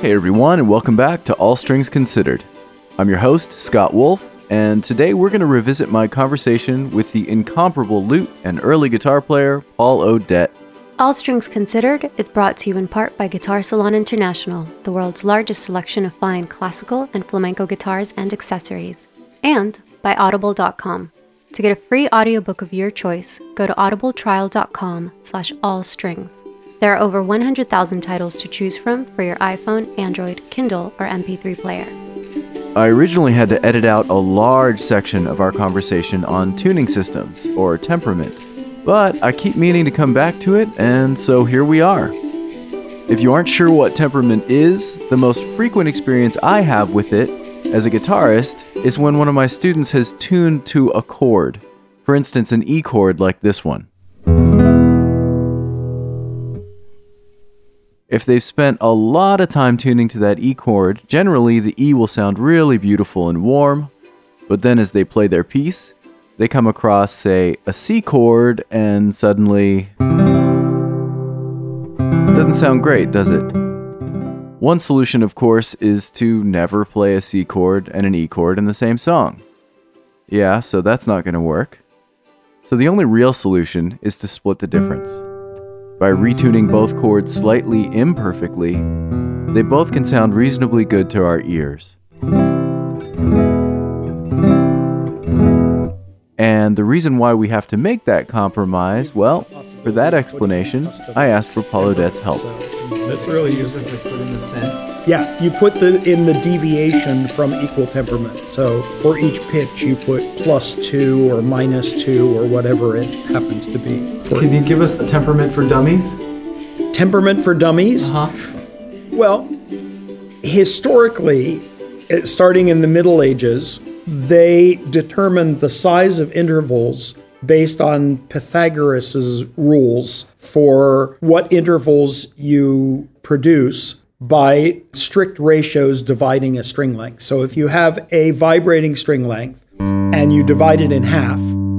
Hey everyone, and welcome back to All Strings Considered. I'm your host, Scott Wolf, and today we're going to revisit my conversation with the incomparable lute and early guitar player, Paul Odette. All Strings Considered is brought to you in part by Guitar Salon International, the world's largest selection of fine classical and flamenco guitars and accessories, and by Audible.com. To get a free audiobook of your choice, go to audibletrial.com/allstrings. There are over 100,000 titles to choose from for your iPhone, Android, Kindle, or MP3 player. I originally had to edit out a large section of our conversation on tuning systems, or temperament, but I keep meaning to come back to it, and so here we are. If you aren't sure what temperament is, the most frequent experience I have with it as a guitarist is when one of my students has tuned to a chord. For instance, an E chord like this one. If they've spent a lot of time tuning to that E chord, generally the E will sound really beautiful and warm, but then as they play their piece, they come across, say, a C chord, and suddenly it doesn't sound great, does it? One solution, of course, is to never play a C chord and an E chord in the same song. Yeah, so that's not going to work. So the only real solution is to split the difference. By retuning both chords slightly imperfectly, they both can sound reasonably good to our ears. And the reason why we have to make that compromise, well, for that explanation, I asked for Paul Odette's help. That's really useful to put in the cent. Yeah, you put in the deviation from equal temperament. So for each pitch, you put +2 or -2 or whatever it happens to be. Can you give us the temperament for dummies? Temperament for dummies? Well, historically, starting in the Middle Ages, they determined the size of intervals based on Pythagoras' rules for what intervals you produce by strict ratios dividing a string length. So if you have a vibrating string length and you divide it in half,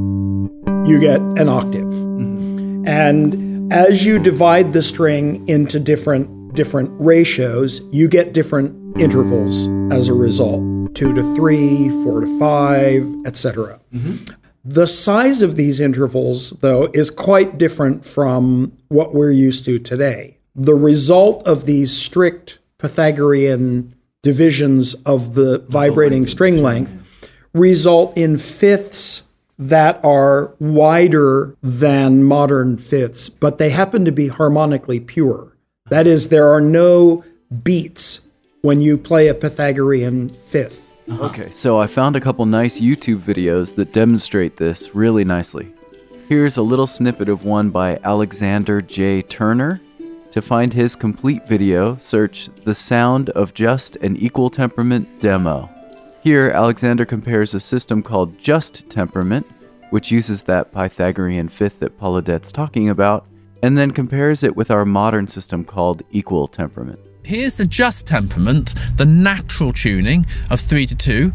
you get an octave. Mm-hmm. And as you divide the string into different ratios, you get different intervals as a result. 2 to 3, 4 to 5, etc. Mm-hmm. The size of these intervals, though, is quite different from what we're used to today. The result of these strict Pythagorean divisions of the vibrating string length result in fifths that are wider than modern fifths, but they happen to be harmonically pure. That is, there are no beats when you play a Pythagorean fifth. Okay, so I found a couple nice YouTube videos that demonstrate this really nicely. Here's a little snippet of one by Alexander J. Turner. To find his complete video, search "The Sound of Just an Equal Temperament Demo." Here, Alexander compares a system called Just Temperament, which uses that Pythagorean fifth that Paul Odette's talking about, and then compares it with our modern system called Equal Temperament. Here's the Just Temperament, the natural tuning of 3 to 2.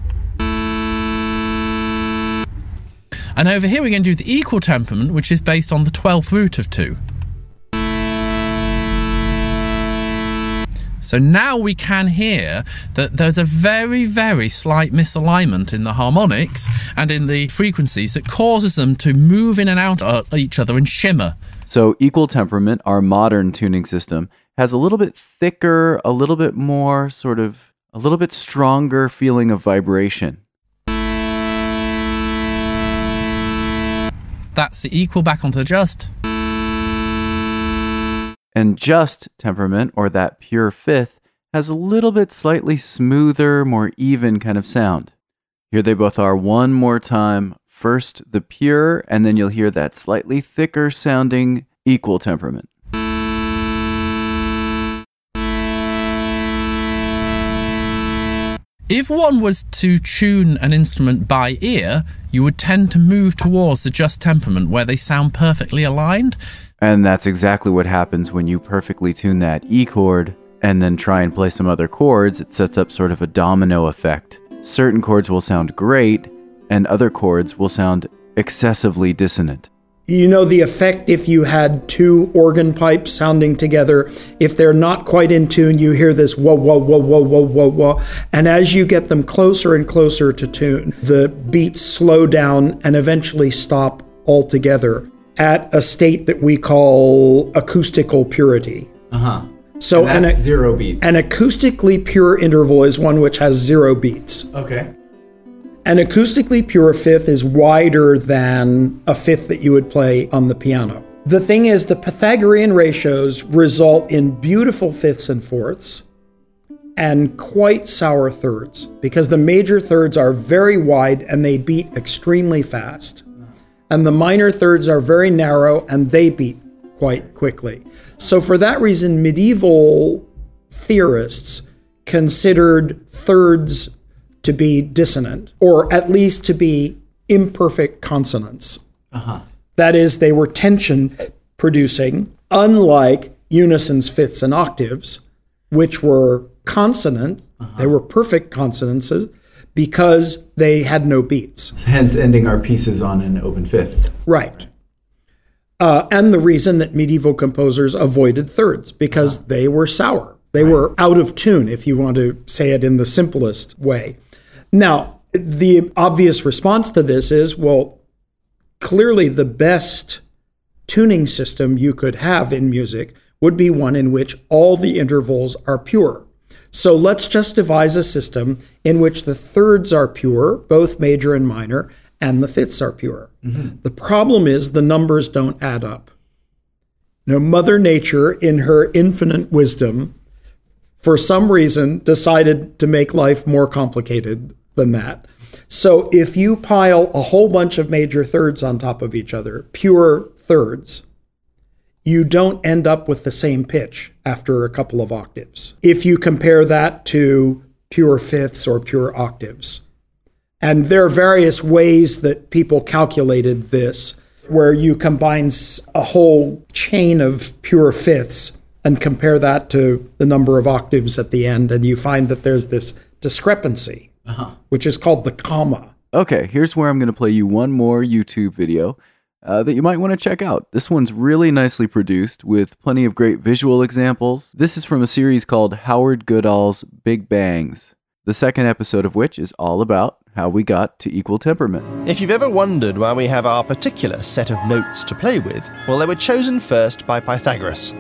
And over here we're going to do the Equal Temperament, which is based on the 12th root of 2. So now we can hear that there's a very, very slight misalignment in the harmonics and in the frequencies that causes them to move in and out of each other and shimmer. So Equal Temperament, our modern tuning system, has a little bit thicker, a little bit more a little bit stronger feeling of vibration. That's the equal back onto the just. And Just Temperament, or that pure fifth, has a little bit slightly smoother, more even kind of sound. Here they both are one more time. First the pure, and then you'll hear that slightly thicker sounding Equal Temperament. If one was to tune an instrument by ear, you would tend to move towards the Just Temperament where they sound perfectly aligned. And that's exactly what happens when you perfectly tune that E chord and then try and play some other chords. It sets up sort of a domino effect. Certain chords will sound great, and other chords will sound excessively dissonant. You know the effect if you had two organ pipes sounding together, if they're not quite in tune, you hear this whoa, whoa, whoa, whoa, whoa, whoa, whoa. And as you get them closer and closer to tune, the beats slow down and eventually stop altogether at a state that we call acoustical purity. So and that's 0 beats. An acoustically pure interval is one which has 0 beats. Okay. An acoustically pure fifth is wider than a fifth that you would play on the piano. The thing is, the Pythagorean ratios result in beautiful fifths and fourths and quite sour thirds, because the major thirds are very wide and they beat extremely fast. And the minor thirds are very narrow and they beat quite quickly. So for that reason, medieval theorists considered thirds to be dissonant, or at least to be imperfect consonants. That is, they were tension producing, unlike unisons, fifths, and octaves, which were consonant. They were perfect consonants because they had no beats. Hence ending our pieces on an open fifth. Right. And the reason that medieval composers avoided thirds, because they were sour. They were out of tune, if you want to say it in the simplest way. Now, the obvious response to this is, well, clearly the best tuning system you could have in music would be one in which all the intervals are pure. So let's just devise a system in which the thirds are pure, both major and minor, and the fifths are pure. The problem is the numbers don't add up. Mother Nature, in her infinite wisdom, for some reason, decided to make life more complicated than that. So if you pile a whole bunch of major thirds on top of each other, pure thirds, you don't end up with the same pitch after a couple of octaves. If you compare that to pure fifths or pure octaves. And there are various ways that people calculated this, where you combine a whole chain of pure fifths and compare that to the number of octaves at the end, and you find that there's this discrepancy, which is called the comma. Okay, here's where I'm going to play you one more YouTube video that you might want to check out. This one's really nicely produced with plenty of great visual examples. This is from a series called Howard Goodall's Big Bangs, the second episode of which is all about how we got to equal temperament. If you've ever wondered why we have our particular set of notes to play with, well, they were chosen first by Pythagoras.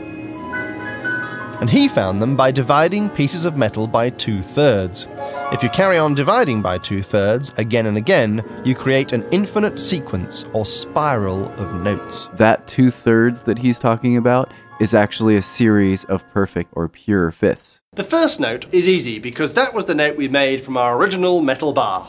And he found them by dividing pieces of metal by 2/3. If you carry on dividing by 2/3 again and again, you create an infinite sequence or spiral of notes. That 2/3 that he's talking about is actually a series of perfect or pure fifths. The first note is easy because that was the note we made from our original metal bar.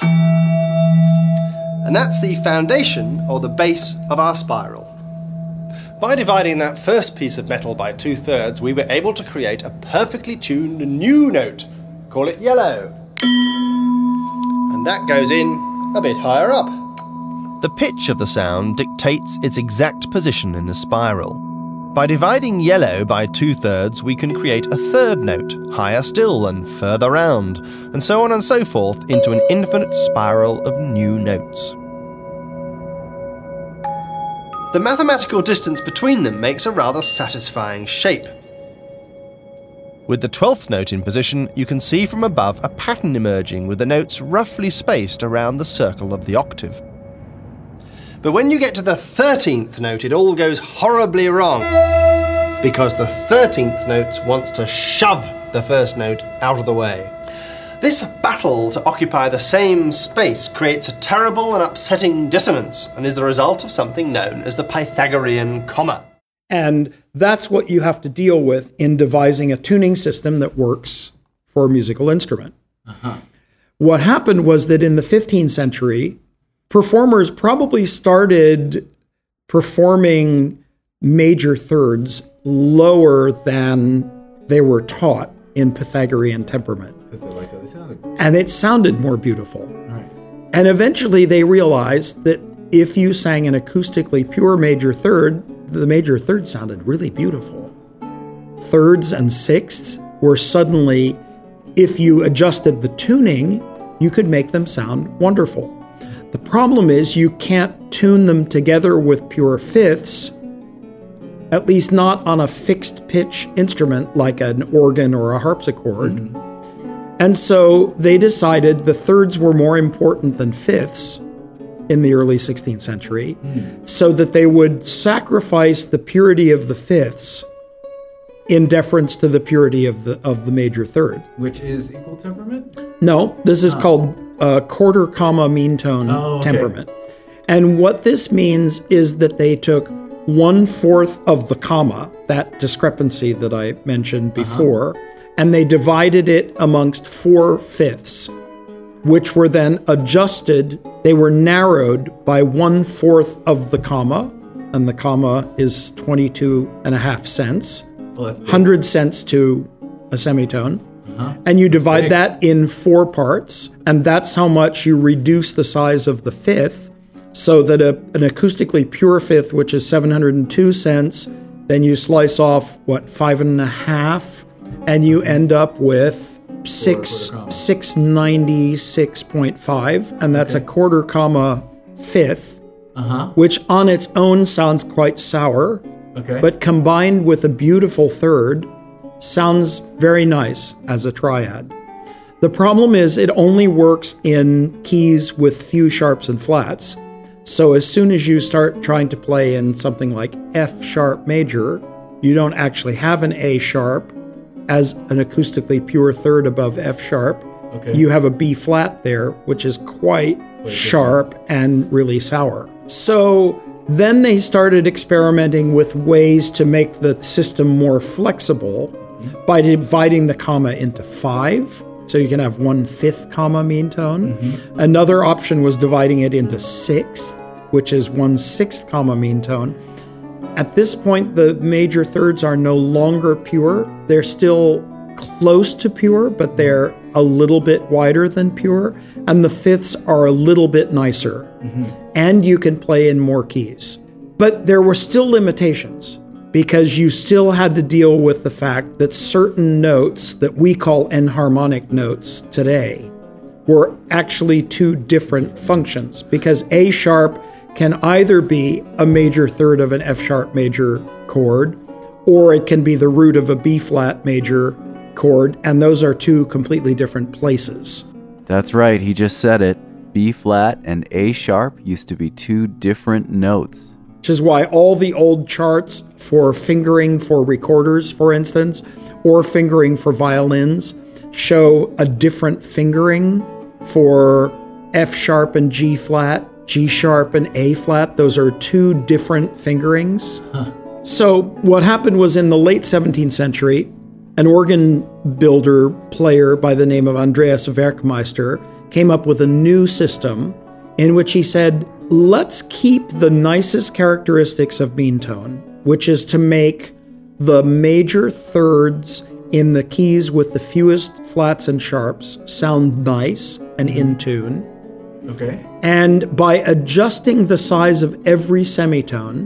And that's the foundation or the base of our spiral. By dividing that first piece of metal by 2/3, we were able to create a perfectly tuned new note. Call it yellow. And that goes in a bit higher up. The pitch of the sound dictates its exact position in the spiral. By dividing yellow by 2/3, we can create a third note, higher still and further round, and so on and so forth into an infinite spiral of new notes. The mathematical distance between them makes a rather satisfying shape. With the 12th note in position, you can see from above a pattern emerging with the notes roughly spaced around the circle of the octave. But when you get to the 13th note, it all goes horribly wrong. Because the 13th note wants to shove the first note out of the way. This battle to occupy the same space creates a terrible and upsetting dissonance and is the result of something known as the Pythagorean comma. And that's what you have to deal with in devising a tuning system that works for a musical instrument. What happened was that in the 15th century, performers probably started performing major thirds lower than they were taught in Pythagorean temperament. And it sounded more beautiful. And eventually they realized that if you sang an acoustically pure major third, the major third sounded really beautiful. Thirds and sixths were suddenly, if you adjusted the tuning, you could make them sound wonderful. The problem is you can't tune them together with pure fifths, at least not on a fixed pitch instrument like an organ or a harpsichord. And so they decided the thirds were more important than fifths in the early 16th century, so that they would sacrifice the purity of the fifths in deference to the purity of the major third. Which is equal temperament? No, this is called quarter comma mean tone temperament. And what this means is that they took 1/4 of the comma, that discrepancy that I mentioned before, and they divided it amongst 4/5, which were then adjusted. They were narrowed by 1/4 of the comma, and the comma is 22.5 cents, 100 cents to a semitone. And you divide that in 4 parts, and that's how much you reduce the size of the fifth, so that an acoustically pure fifth, which is 702 cents, then you slice off, 5.5, and you end up with 696.5, and that's a quarter comma fifth, which on its own sounds quite sour, but combined with a beautiful third, sounds very nice as a triad. The problem is it only works in keys with few sharps and flats. So as soon as you start trying to play in something like F sharp major, you don't actually have an A sharp as an acoustically pure third above F sharp. You have a B flat there, which is quite sharp and really sour. So then they started experimenting with ways to make the system more flexible by dividing the comma into 5. So you can have 1/5 comma mean tone. Another option was dividing it into 6, which is 1/6 comma mean tone. At this point, the major thirds are no longer pure. They're still close to pure, but they're a little bit wider than pure. And the fifths are a little bit nicer. And you can play in more keys. But there were still limitations, because you still had to deal with the fact that certain notes that we call enharmonic notes today were actually 2 different functions, because A sharp can either be a major third of an F sharp major chord, or it can be the root of a B flat major chord, and those are 2 completely different places. That's right, he just said it. B flat and A sharp used to be 2 different notes. Which is why all the old charts for fingering for recorders, for instance, or fingering for violins, show a different fingering for F sharp and G flat, G sharp and A flat. Those are 2 different fingerings. So what happened was, in the late 17th century, an organ builder player by the name of Andreas Werkmeister came up with a new system in which he said, let's keep the nicest characteristics of mean tone, which is to make the major thirds in the keys with the fewest flats and sharps sound nice and in tune. And by adjusting the size of every semitone,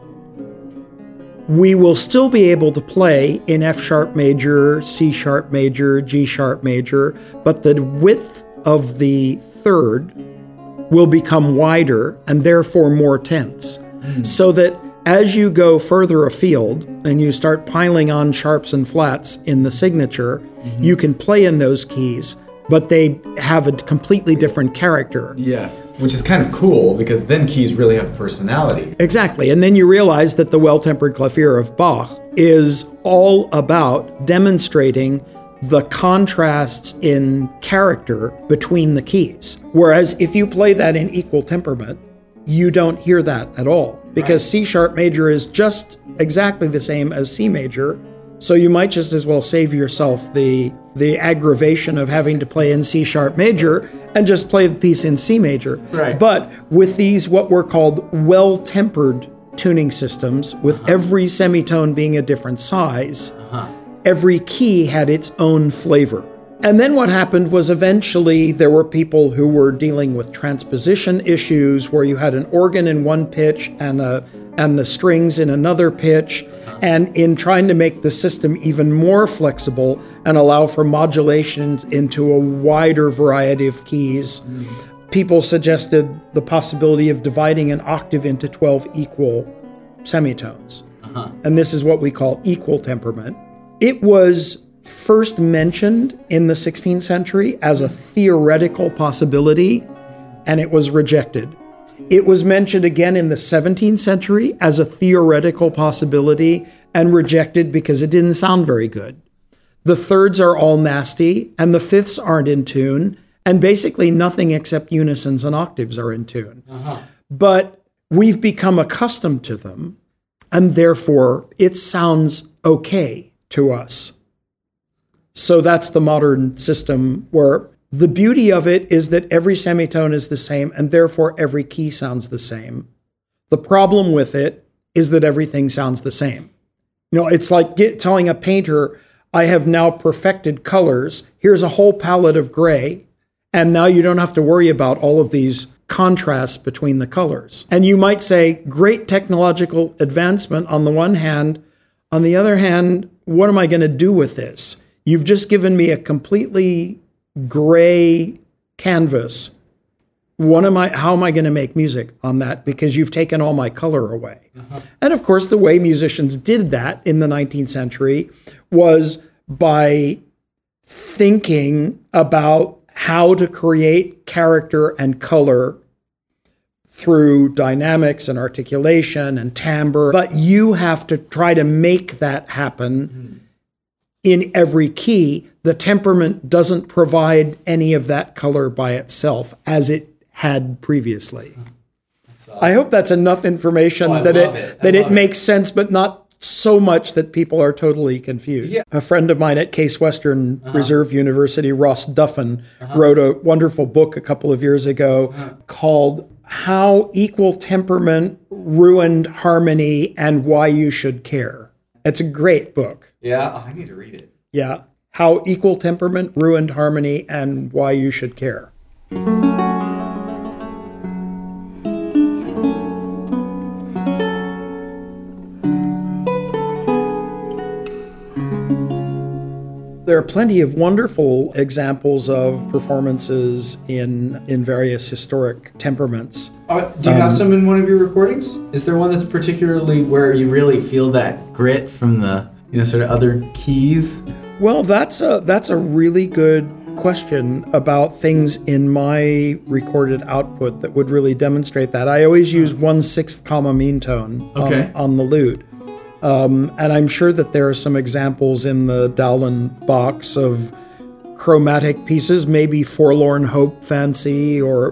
we will still be able to play in F sharp major, C sharp major, G sharp major, but the width of the third will become wider and therefore more tense. So that as you go further afield and you start piling on sharps and flats in the signature, you can play in those keys, but they have a completely different character. Yes, which is kind of cool, because then keys really have personality. Exactly. And then you realize that the Well-Tempered Clavier of Bach is all about demonstrating the contrasts in character between the keys. Whereas if you play that in equal temperament, you don't hear that at all, because C sharp major is just exactly the same as C major. So you might just as well save yourself the aggravation of having to play in C sharp major and just play the piece in C major. But with these, what were called well-tempered tuning systems, with every semitone being a different size, every key had its own flavor. And then what happened was, eventually there were people who were dealing with transposition issues, where you had an organ in one pitch and the strings in another pitch. And in trying to make the system even more flexible and allow for modulation into a wider variety of keys, people suggested the possibility of dividing an octave into 12 equal semitones. And this is what we call equal temperament. It was first mentioned in the 16th century as a theoretical possibility, and it was rejected. It was mentioned again in the 17th century as a theoretical possibility and rejected because it didn't sound very good. The thirds are all nasty, and the fifths aren't in tune, and basically nothing except unisons and octaves are in tune. But we've become accustomed to them, and therefore it sounds okay to us. So that's the modern system, where the beauty of it is that every semitone is the same, and therefore every key sounds the same. The problem with it is that everything sounds the same. You know, it's like telling a painter, I have now perfected colors. Here's a whole palette of gray, and now you don't have to worry about all of these contrasts between the colors. And you might say, great technological advancement on the one hand. On the other hand, what am I going to do with this? You've just given me a completely gray canvas. How am I going to make music on that? Because you've taken all my color away. And of course, the way musicians did that in the 19th century was by thinking about how to create character and color through dynamics and articulation and timbre. But you have to try to make that happen in every key. The temperament doesn't provide any of that color by itself as it had previously. I hope that's enough information that it makes sense, but not so much that people are totally confused. Yeah. A friend of mine at Case Western Reserve University, Ross Duffin, wrote a wonderful book a couple of years ago called How Equal Temperament Ruined Harmony and Why You Should Care. It's a great book. Yeah, I need to read it. Yeah. How Equal Temperament Ruined Harmony and Why You Should Care. There are plenty of wonderful examples of performances in various historic temperaments. Do you have some in one of your recordings? Is there one that's particularly where you really feel that grit from the sort of other keys? Well, that's a really good question about things in my recorded output that would really demonstrate that. I always use 1/6 comma mean tone on the lute. And I'm sure that there are some examples in the Dowland box of chromatic pieces, maybe Forlorn Hope Fancy or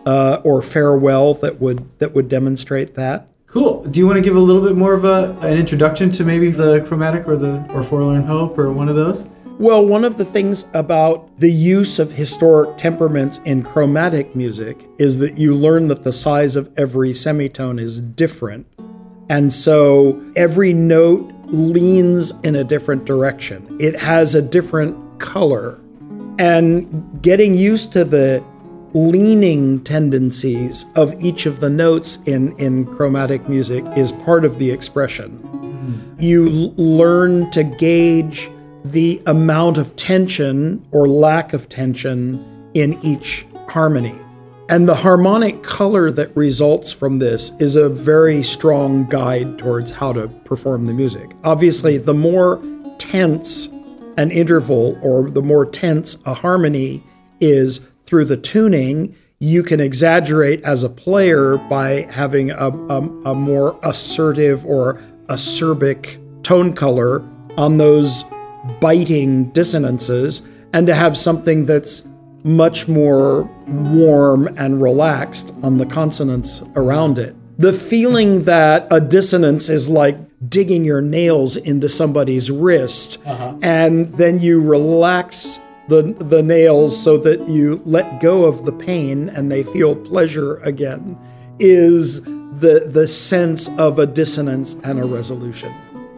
Farewell that would demonstrate that. Cool. Do you want to give a little bit more of an introduction to maybe the chromatic or Forlorn Hope or one of those? Well, one of the things about the use of historic temperaments in chromatic music is that you learn that the size of every semitone is different. And so every note leans in a different direction. It has a different color. And getting used to the leaning tendencies of each of the notes in chromatic music is part of the expression. You learn to gauge the amount of tension or lack of tension in each harmony. And the harmonic color that results from this is a very strong guide towards how to perform the music. Obviously, the more tense an interval or the more tense a harmony is through the tuning, you can exaggerate as a player by having a more assertive or acerbic tone color on those biting dissonances, and to have something that's much more warm and relaxed on the consonants around it. The feeling that a dissonance is like digging your nails into somebody's wrist, and then you relax the nails so that you let go of the pain and they feel pleasure again, is the sense of a dissonance and a resolution.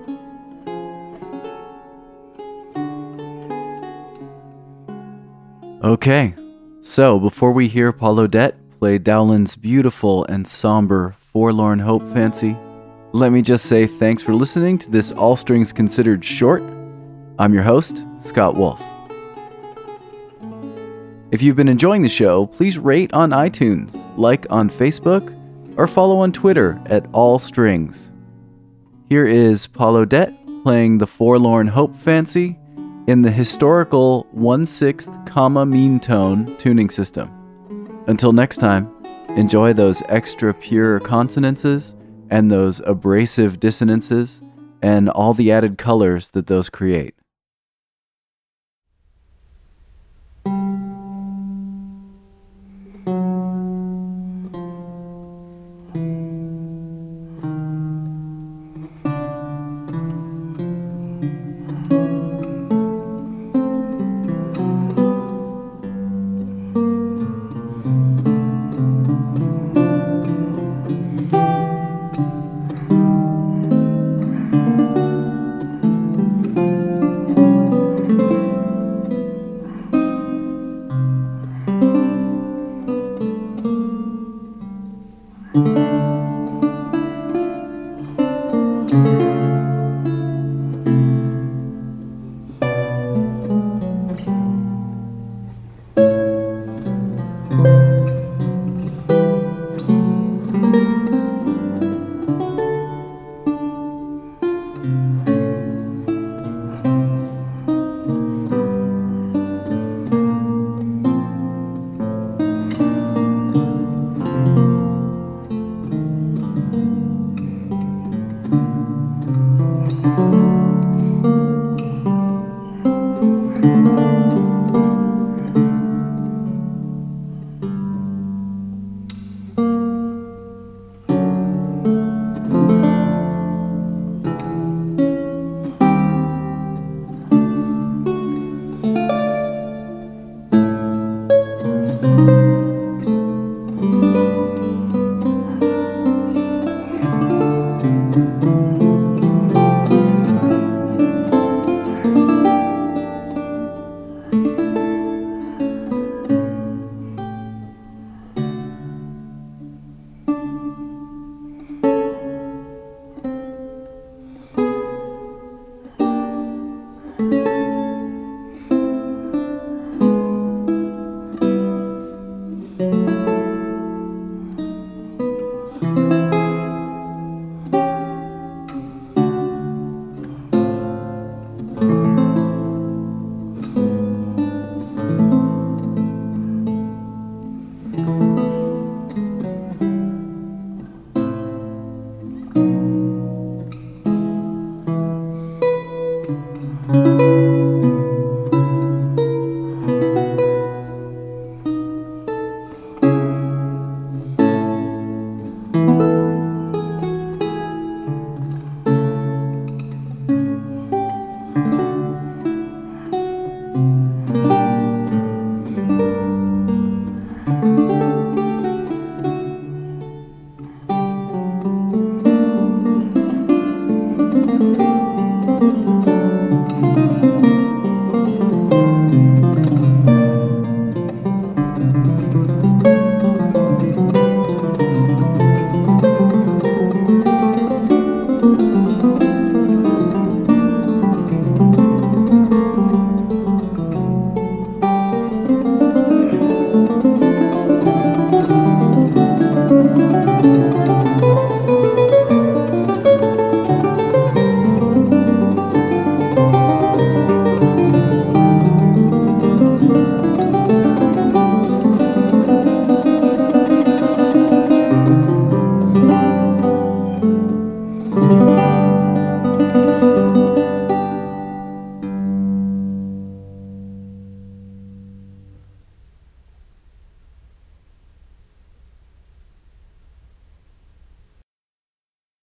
Okay, so before we hear Paul Odette play Dowland's beautiful and somber Forlorn Hope Fancy, let me just say thanks for listening to this All Strings Considered short. I'm your host, Scott Wolf. If you've been enjoying the show, please rate on iTunes, like on Facebook, or follow on Twitter at AllStrings. Here is Paul Odette playing the Forlorn Hope Fancy in the historical 1/6 comma mean tone tuning system. Until next time, enjoy those extra pure consonances and those abrasive dissonances and all the added colors that those create. Thank you.